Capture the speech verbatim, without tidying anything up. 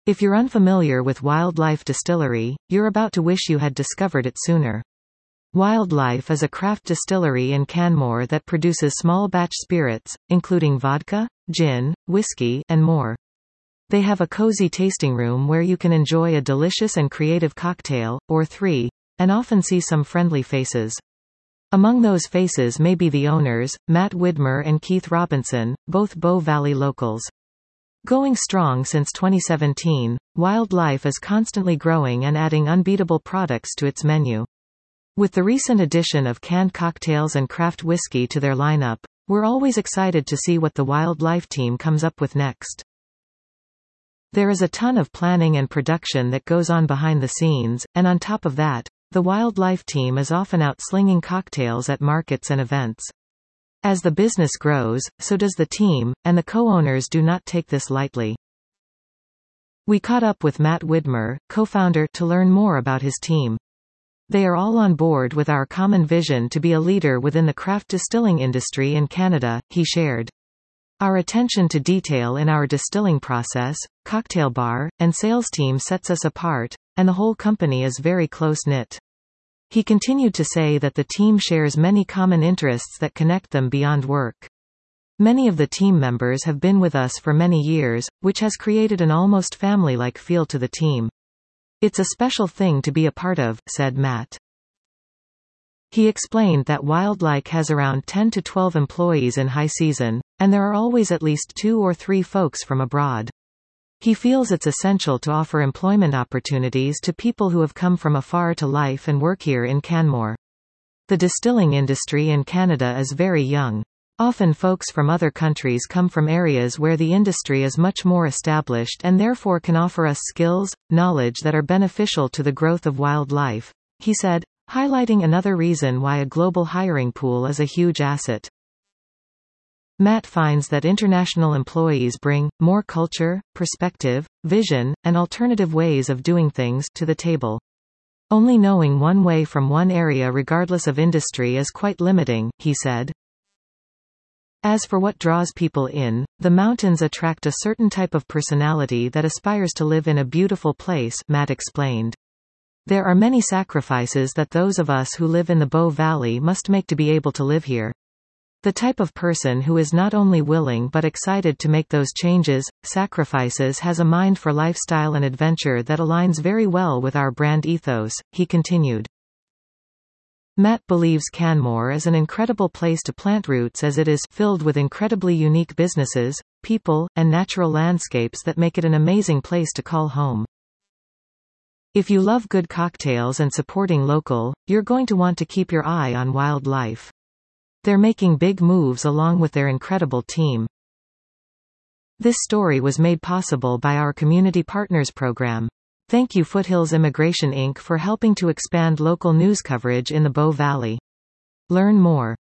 If you're unfamiliar with Wildlife Distillery, you're about to wish you had discovered it sooner. Wildlife is a craft distillery in Canmore that produces small-batch spirits, including vodka, gin, whiskey, and more. They have a cozy tasting room where you can enjoy a delicious and creative cocktail, or three, and often see some friendly faces. Among those faces may be the owners, Matt Widmer and Keith Robinson, both Bow Valley locals. Going strong since twenty seventeen, Wildlife is constantly growing and adding unbeatable products to its menu. With the recent addition of canned cocktails and craft whiskey to their lineup, we're always excited to see what the Wildlife team comes up with next. There is a ton of planning and production that goes on behind the scenes, and on top of that, the Wildlife team is often out slinging cocktails at markets and events. As the business grows, so does the team, and the co-owners do not take this lightly. We caught up with Matt Widmer, co-founder, to learn more about his team. They are all on board with our common vision to be a leader within the craft distilling industry in Canada, he shared. Our attention to detail in our distilling process, cocktail bar, and sales team sets us apart, and the whole company is very close-knit. He continued to say that the team shares many common interests that connect them beyond work. Many of the team members have been with us for many years, which has created an almost family-like feel to the team. It's a special thing to be a part of, said Matt. He explained that Wildlife has around ten to twelve employees in high season, and there are always at least two or three folks from abroad. He feels it's essential to offer employment opportunities to people who have come from afar to life and work here in Canmore. The distilling industry in Canada is very young. Often folks from other countries come from areas where the industry is much more established and therefore can offer us skills, knowledge that are beneficial to the growth of Wildlife, he said, highlighting another reason why a global hiring pool is a huge asset. Matt finds that international employees bring more culture, perspective, vision, and alternative ways of doing things to the table. Only knowing one way from one area regardless of industry is quite limiting, he said. As for what draws people in, the mountains attract a certain type of personality that aspires to live in a beautiful place, Matt explained. There are many sacrifices that those of us who live in the Bow Valley must make to be able to live here. The type of person who is not only willing but excited to make those changes, sacrifices has a mind for lifestyle and adventure that aligns very well with our brand ethos, he continued. Matt believes Canmore is an incredible place to plant roots as it is filled with incredibly unique businesses, people, and natural landscapes that make it an amazing place to call home. If you love good cocktails and supporting local, you're going to want to keep your eye on Wildlife. They're making big moves along with their incredible team. This story was made possible by our Community Partners program. Thank you Foothills Immigration Incorporated for helping to expand local news coverage in the Bow Valley. Learn more.